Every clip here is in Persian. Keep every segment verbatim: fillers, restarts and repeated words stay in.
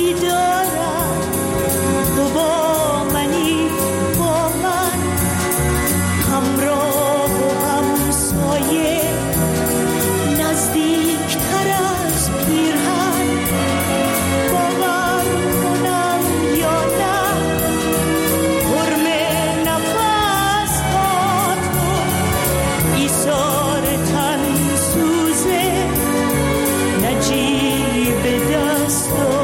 بیدارم تو با منی با من همراه و همسایه نزدیکتر از پیرهن باور کنم یا نه حرم نفس ها تو ایثار تن سوزه نجیب دستات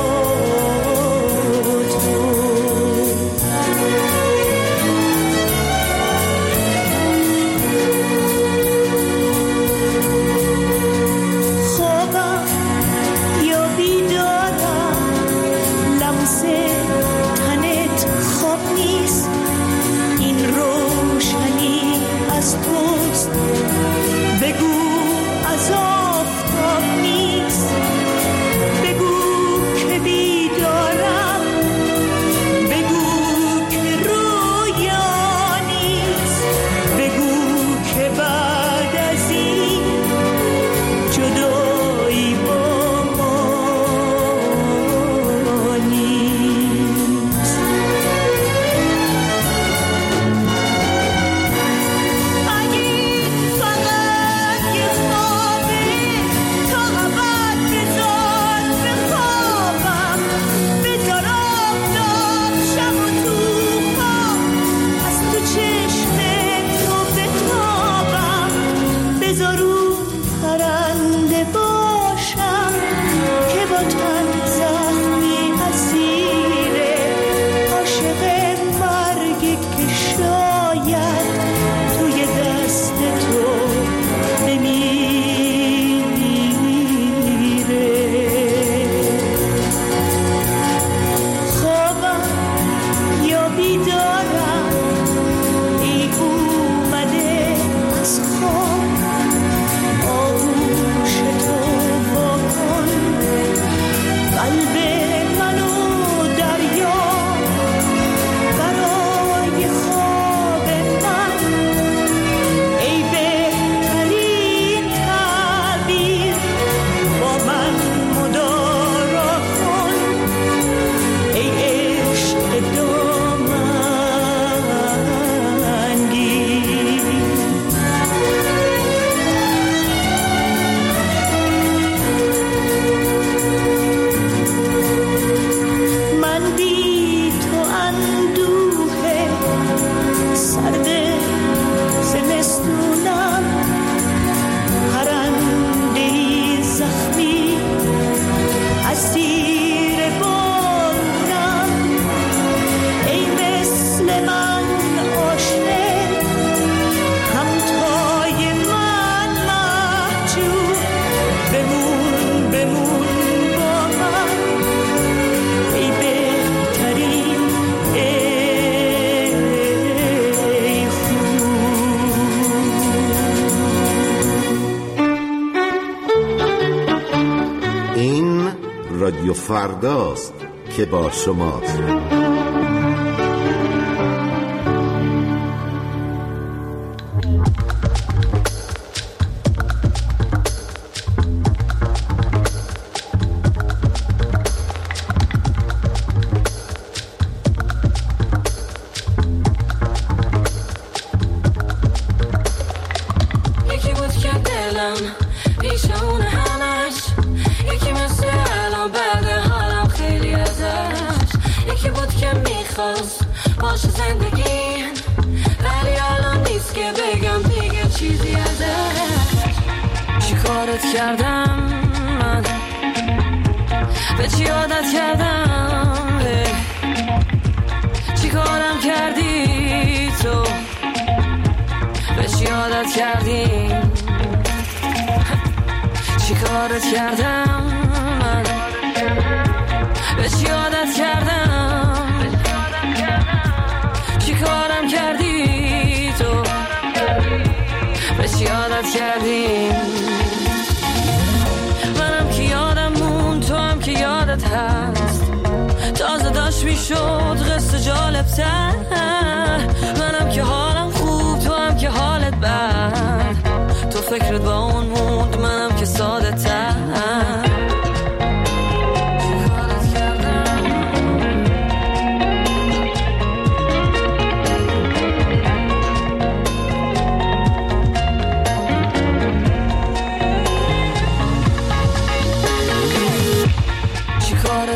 خوابم یا بیدارم لمس تنت خواب نیست این روشنی از توست بگو از آفتاب نیست بگو که بیدارم بگو که رویا نیست بگو که بعد از این جدایی با ما نیست اگه فقط یه خوابه تا ابد بذار بخوابم بذار آفتاب شب و طوفان از تو چشم تو بتابم بذار اون پرنده باشم که با تن زخمی اسیره عاشق مرگی که شاید توی دست تو بمیره خوابم یا بیدارم ای اومده از خواب آغوش تو واکن قلب منو دریا برای خواب من ای بهترین تعبیر با من مدارا کن ای عشق دامنگیر من بی تو اندوه سرد زمستونم پرنده‌ای زخمی اسیر بارونم ای مثل من عاشق همتای من محجوب بمون بمون با من ای بهترین ای خوب این رادیو فرداست که با شماست. یکی بود که دلم پیش اون همش یکی مثل الان بعد حالم خیلی ازش یکی بود که میخواست باشه زندگی ولی الان نیست که بگم دیگه چیزی ازش چی کارت کردم من به چی عادت کردم چی کارم کردی تو به چی عادت کردیم چی کارت کردم من به چی عادت کردم چی کارم کردی تو به چی عادت کردیم منم که یادم مون تو هم که یادت هست تازه داشت میشد قصه جالب تر منم که حالم خوب تو هم که حالت بد تو فکرت با اون موند منم که ساده تر چی کارت کردم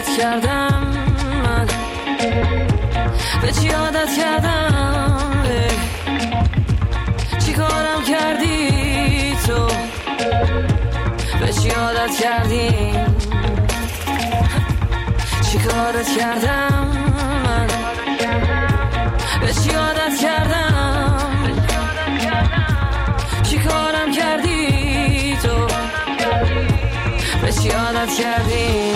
عادت کردم من، به چی عادت کردم، چی کارم کردی تو، به چی عادت کردیم، چی کارت کردم من، به چی عادت کردم، چی کارم کردی تو، به چی عادت کردیم.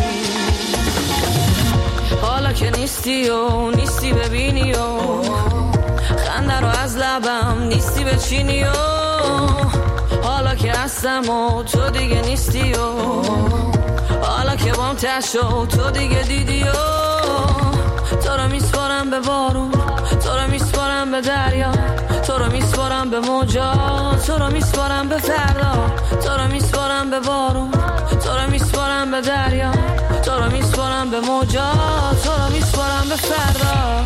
حالا که نیستی و نیستی ببینی و خنده رو از لبم نیستی بچینی و حالا که هستم و تو دیگه نیستی و حالا که بام تشو تو دیگه دیدی و تو رو میسپارم به بارون، تو رو میسپارم به دریا، تو رو میسپارم به موجا، تو رو میسپارم به فردا، تو رو میسپارم به بارون، تو رو میسپارم به دریا، تو رو میسپارم به موجا، تو رو میسپارم به فردا.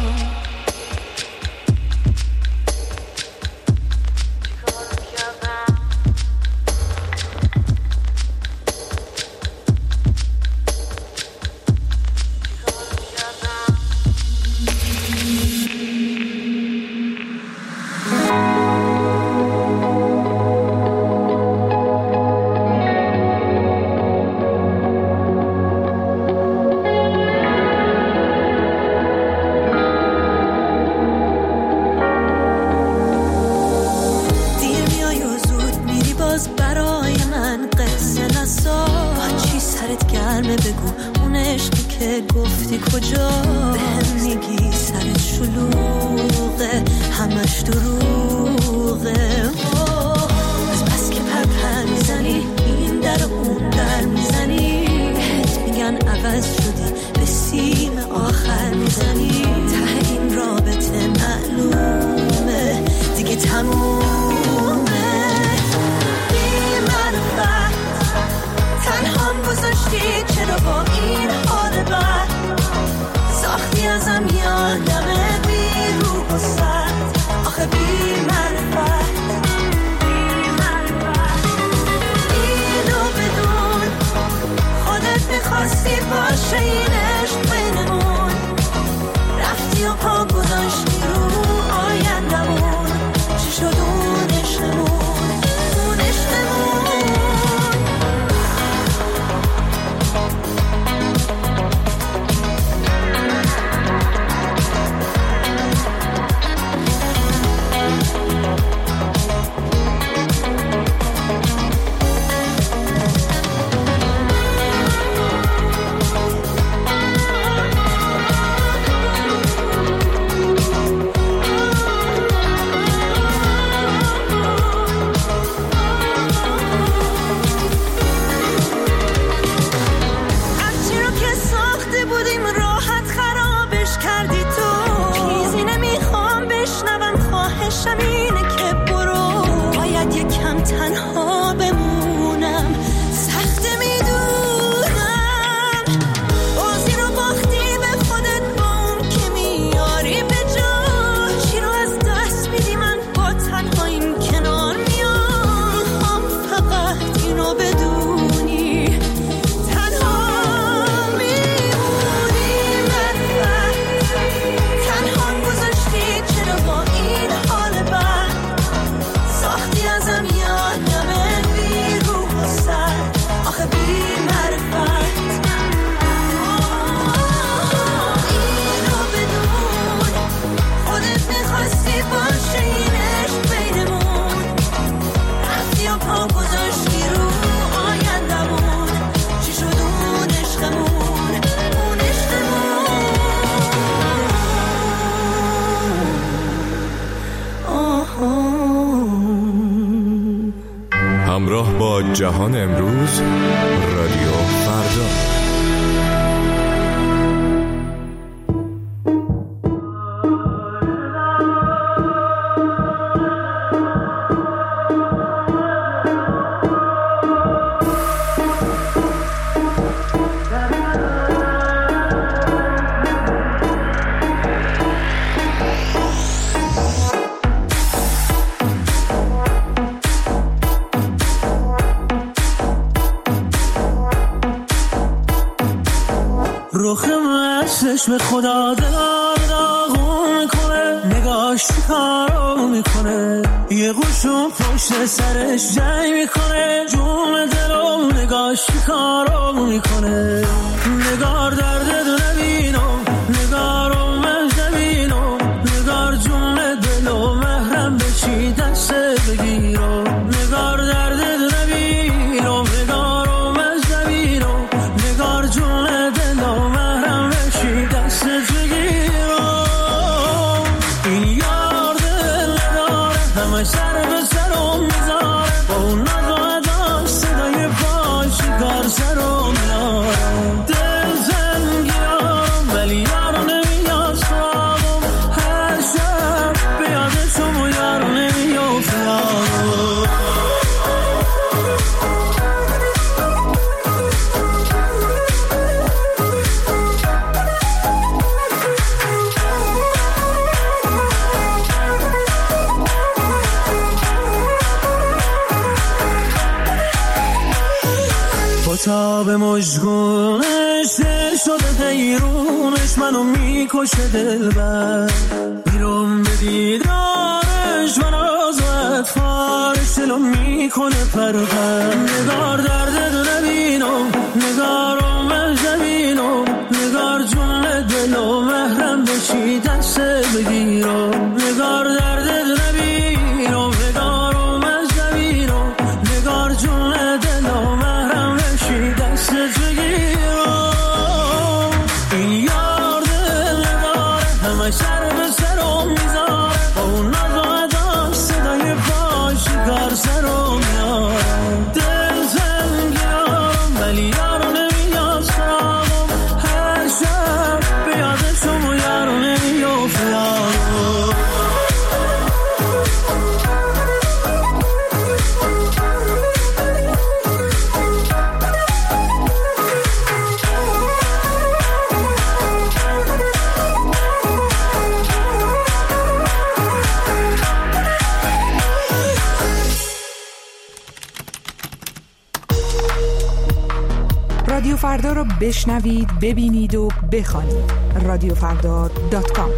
همراه با جهان امروز، رادیو فردا. روخم چشم خدا دلار داغون میکنه، نگاش کارو میکنه، یه قوشون پشت سرش جنگ میکنه، جون دلو نگاش کارو میکنه. نگار درد دو نبینم، نگارو مهد نبینم، نگار جون دلو محرم بچی دست بگیرم. نگار درد دو نبینم، نگارو مهد نبینم، نگار جون دلو محرم بچی دست بگیرم. این یار دل نداره، همه سر به سرم میذاره، با اون نگاه صدای پای چیکار سرم میاره. دل زنگیارم ولی یارو نمیاد سراغم، هر شب به یادشم و یارو نمیافته یارو. تا به مجگونش دل شده حیرونش، منو میکشه دلبر، بیرون به دیدارش من آزاد فارش دلو میکنه پرپر. نگار درد دو نبینم، نگارو مهد نبینم، نگار جون دلو محرم بچی دست بگیرم. نگار درد دو نبینم، نگارو مهد نبینم، نگار جون دلو محرم دست بگیرم. این یار دل نداره، همه سر به سرم میذاره، با اون نگاه صدای پای چیکار سرم میاره. دل زنگیارم ولی یارو نمیاد سراغم، هر شب به یادشم و یارو نمیافته یارو. رادیو فردا رو بشنوید، ببینید و بخوانید. رادیو فردا دات کام.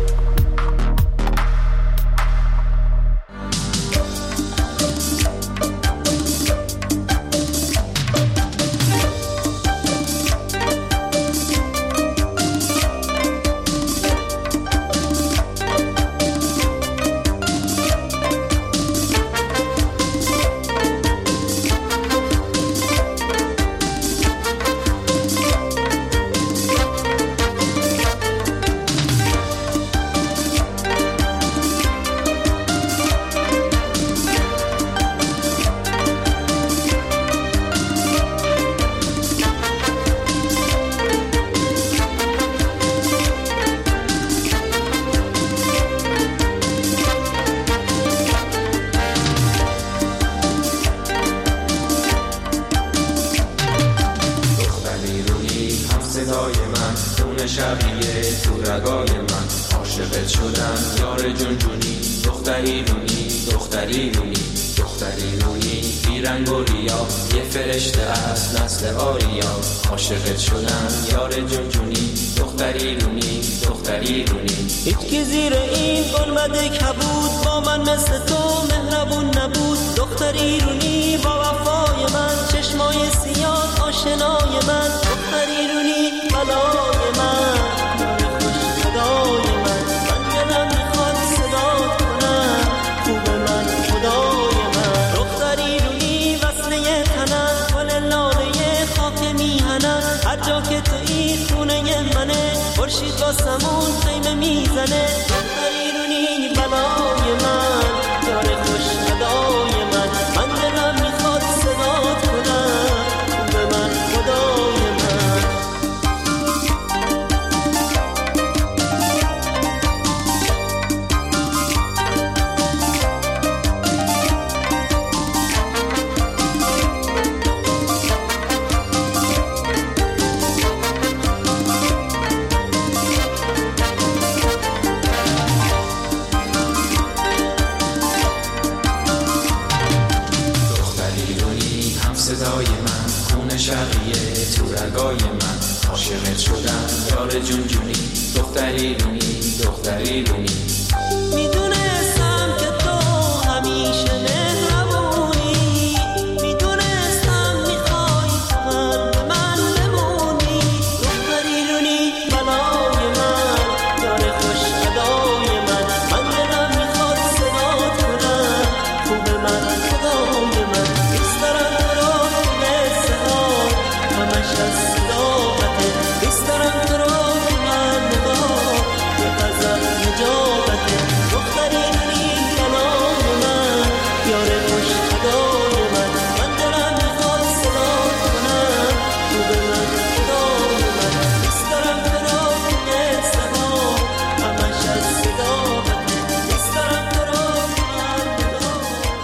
شبیه تو رگای من، عاشقت شدم یار جون جونی، دختری رونی دختری رونی دختری رونی، بیرنگ و ریا یه فرشته از نسل آریا. عاشقت شدم یار جون جونی، دختری رونی دختری رونی. هیچ که زیر این گلمده کبود، با من مثل تو مهربون نبود. دختری رونی با وفای من، چشمای سیاه آشنای من. دختری رونی بلای من، خوش صدای من. من دلم میخواد صدات کنم، خوب من خدای من. دختری رونی وصله تنم، گل لاله خاک میهنم. هر جا که تویی خونه منه، خورشید واسمون خیمه میزنه. دختری رونی بلای من، یار خوش صدای من. من دلم میخواد صدات کنم، خوب من خدای من. صدای من، خون شقیه تو رگای من. عاشقت شدم جون جونی دختری رونی دختری رونی. میدونستم که تو همیشه مهربونی، میدونستم میخوای من به من بمونی. دختری رونی بلای من، یار خوش ادای من، من دلم میخواد صدات کنم خوب من خدای من. بیست دارم تو رو قصه ها همش از صداقته، بیست دارم تو رو که من نگاه یه غزل نجابته. دختری رونی بلای من، یار خوش ادای من، من دلم میخواد صدات کنم خوب من خدای من. بیست دارم تو رو که قصه ها همش از صداقته، بیست دارم تو رو که من نگاه.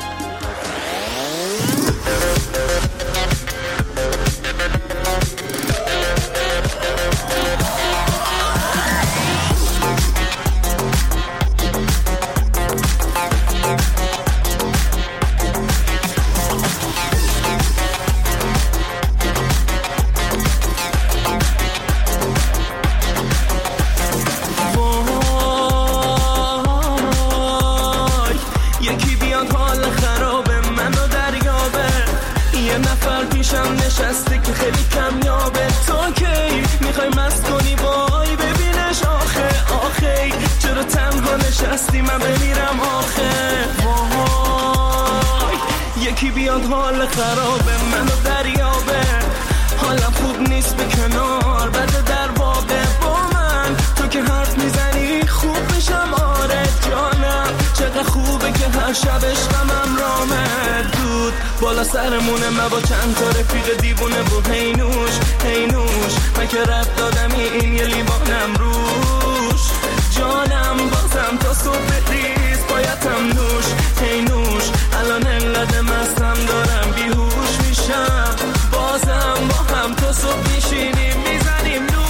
وای یکی بیاد حال خرابه منو دریابه، یه نفر پیشم نشسته که خیلی کمیابه. تو کی میخوای مست کنی وای ببینش آخه آخه، چرا تنها نشستی من بمیرم آخه. وای یکی بیاد حال خرابه منو دریابه، حالم خوب نیست به کنار بده در بابه. با من تو که حرف میزنی خوب میشم آره جانم، چقدر خوبه که هر شب عشقم رامه. دود بالا سرمونه من با چند تا رفیق دیوونه و هینوش هینوش، من که رد دادمی این یه لیوانم روش. جانم بازم تا صبح ریز بایدم نوش هینوش، الان انقدر مستم دارم بیهوش میشم. بازم با هم تا صبح میشینیم میزنیم نوش.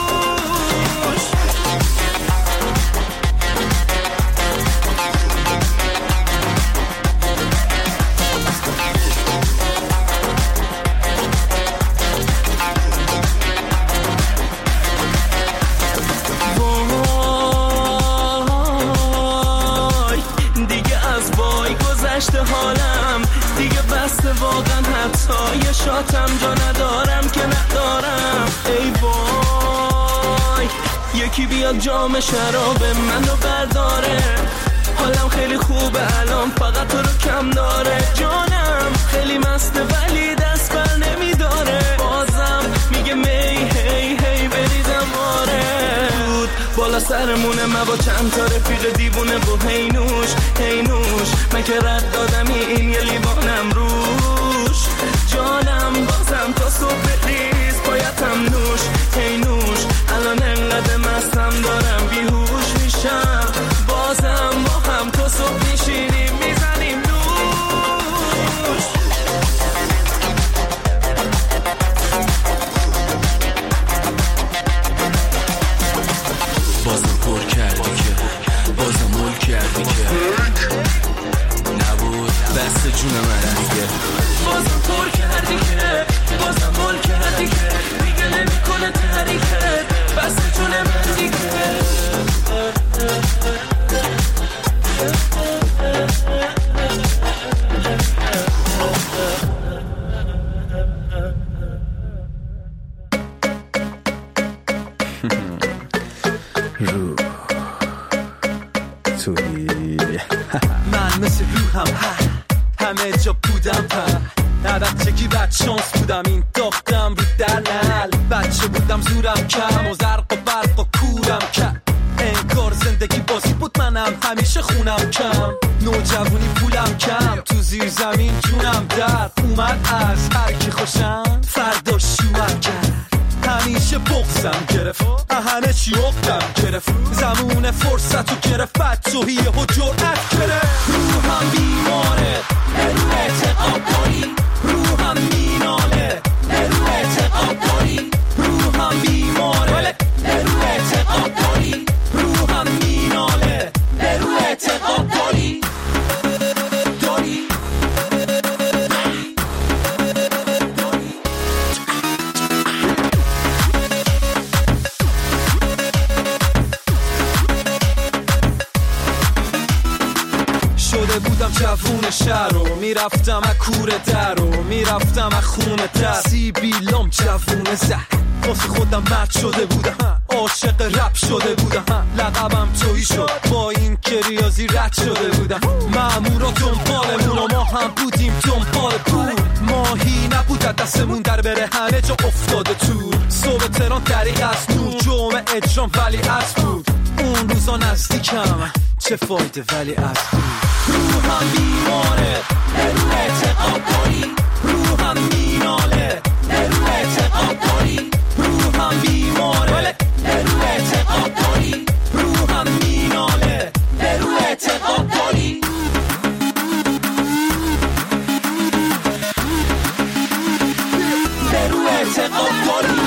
وای دیگه از وای گذشته حالم، دیگه بسته واقعا حتی یه شاتم جا ندارم که ندارم. ای وای یکی بیاد جام شراب منو برداره، حالم خیلی خوبه الان فقط تو رو کم داره. جانم خیلی مسته ولی دست بر نمیداره، بازم میگه می هی هی بریزم آره. بود بالا سرمونه من با چند تا رفیق دیوونه و هینوش هینوش، من که رد دادمی این یه لیوانم روش. جانم بازم تا صبح ریز بایدم نوش هینوش، الان انقدر مستم دارم بیهوش میشم. بازم با هم تا صبح میشینیم میزنیم نوش. بازم پر کردی که بازم مول کردی که نبود بس جون من دیگه. بازم پر کردی که بازم مول کردی که دیگه نمیکنه تحریکت بس جون من دیگه. رو توی من مثل روحم همه جا بودم پر نه بچگی بد شانس بودم این داختم رو در نل. بچه بودم زورم کم و زرق و برق و کورم کم، انگار زندگی بازی بود منم همیشه خونم کم. نوجوانی پولم کم تو زیر زمین جونم در اومد از هر کی خوشم فردا شوم کرد. همیشه بغزم گرفت همه چی اختم گرفت، زمون فرصت رو گرفت بچه‌هیه و جرأت گرفت. روحم بیماره نرو اعتقاب داری، روحم میناله نرو اعتقاب داری. روحم بیماره نرو اعتقاب داری، روحم میناله نرو اعتقاب داری. داری جوون شهر رو میرفتم از کوره در رو میرفتم از خونه در سیبیلام جوون زهر واسه خودم مرد شده بودم عاشق رپ شده بودم لقبم تویی شد با این که ریاضی رد شده بودم مامورا دنبالمون و ما هم بودیم دنبال پول ماهی نبود دستمون در بره همه جا افتاده تو صبح تهران طریق از نور جمعه اجرام ولی از بود اون روزا نزدیکم چه فایده ولی از بود روحم بیماره رو اعتقاد داری روحم میناله رو اعتقاد داری روحم بیماره رو اعتقاد داری روحم میناله رو اعتقاد داری رو اعتقاد داری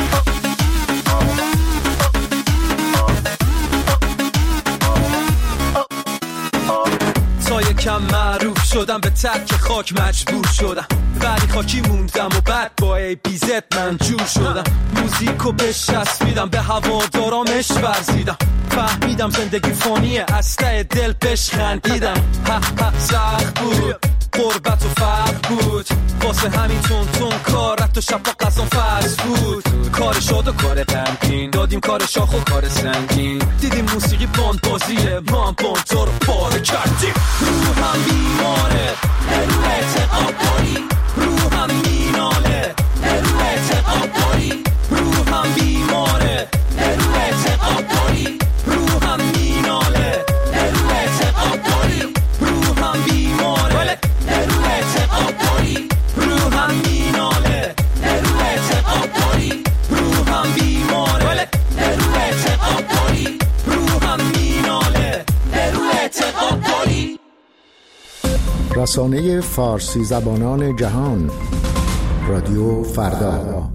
تا یکم معروف شدم به تک خاک مجبور شدم ولی خاکی موندم و بعد با ای بی زد من جور شدم موزیکو بچسبیدم به هوادارامش ورزیدم فهمیدم زندگی فانیه از ته دل بهش خندیدم ها ها سخت بود قربت و فرق بود واسه همین تون تون کار رفت و شب با قضا فرض بود کار شاد و کار غمگین دادیم کار شاخ و کار سنگین دیدیم موسیقی باند بازیه ما هم باند رو پاره کردیم روحم بیماره رو اعتقاد داری روحم میناله رو اعتقاد داری روحم بیماره رو اعتقاد داری روحم میناله رو اعتقاد داری روحم بیماره رو اعتقاد داری روحم میناله رو اعتقاد داری روحم بیماره رو اعتقاد داری روحم میناله رو اعتقاد داری. رسانه فارسی زبانان جهان رادیو فردا.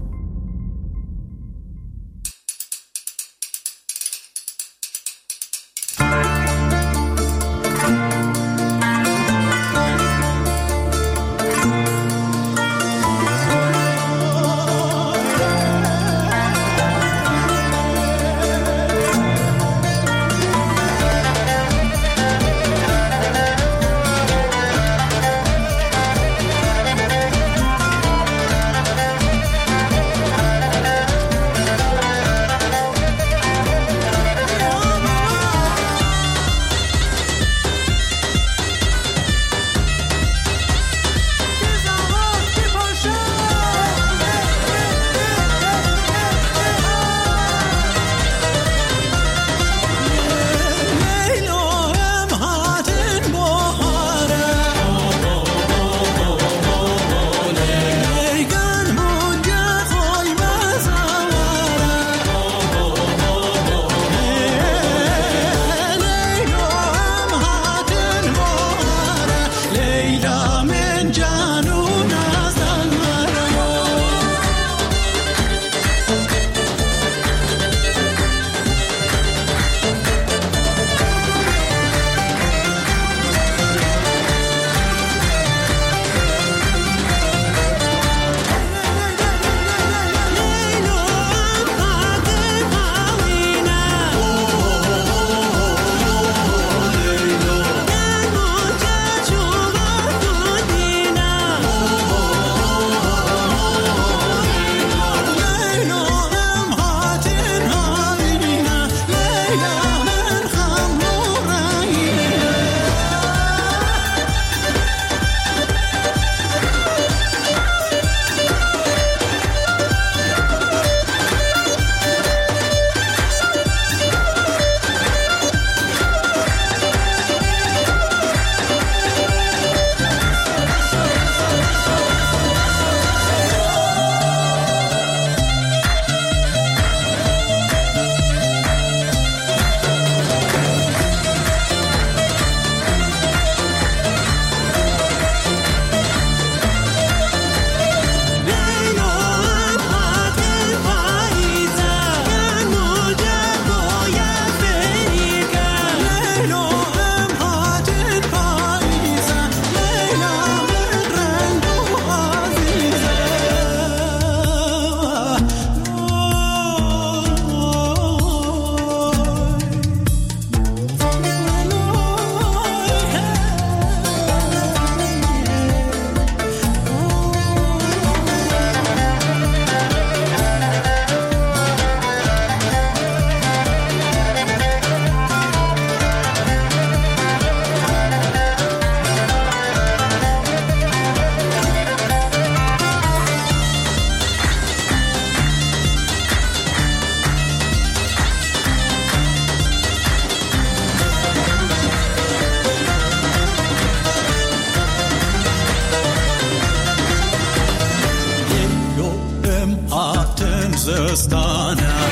تابستانم.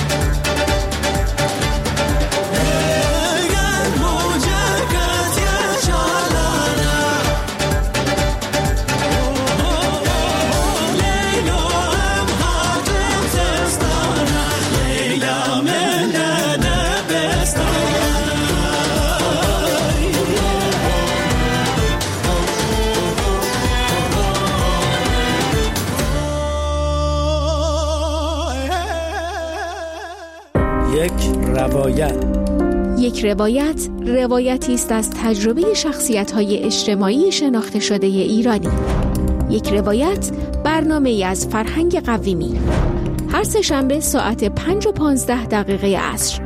یک روایت. یک روایت روایتی است از تجربه شخصیت‌های اجتماعی شناخته شده ایرانی. یک روایت برنامه‌ای از فرهنگ قویمی. هر سه شنبه ساعت پنج و پانزده دقیقه عصر.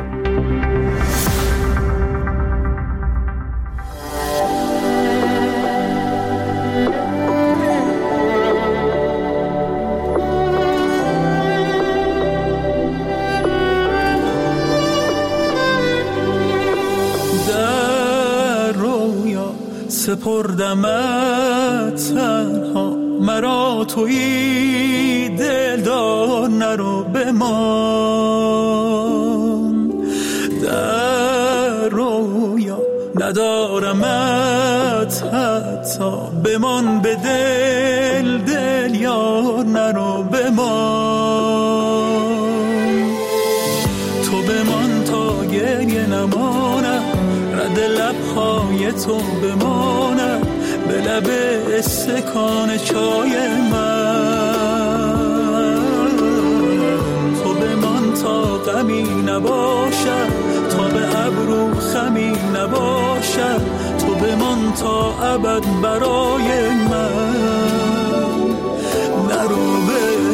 سپردمت تنها مرا تویی دلدار نرو بمان. در رویا ندارمت حتی بمان به دل دل یار نرو بمان. تو بمان تا گریه نمانم رد لبهای تو بمانم به لب استکان چای من. تو بمان تا غمی نباشد تا به ابرو خمی نباشد. تو بمان تا ابد برای من نرو به